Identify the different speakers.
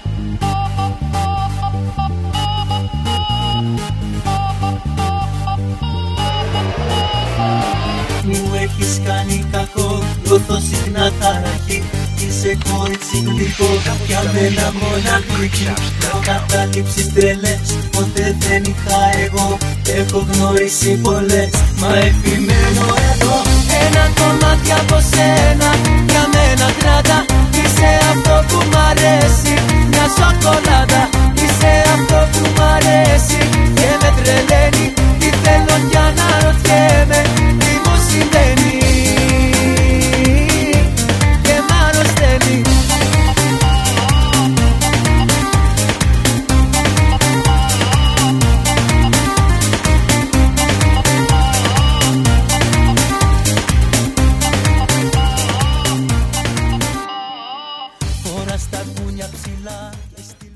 Speaker 1: Μου έχεις κάνει κακό, νιώθω συχνά ταραχή. Είσαι κορίτσι γλυκό, για μένα μοναδική. Κατάληψεις τρελές, ποτέ δεν είχα εγώ. Έχω γνωρίσει πολλές, μα επιμένω εδώ. Ένα κομμάτι από σένα, για μένα κράτα. Είσαι αυτό που μ' αρέσει, μια σοκολάτα. Είσαι αυτό που μ' αρέσει και με τρελαίνει. Τι θέλω για να ρωτιέμαι, τι μου συμβαίνει και μ' αρρωσταίνει. Φοράς τα κούνια ψηλά.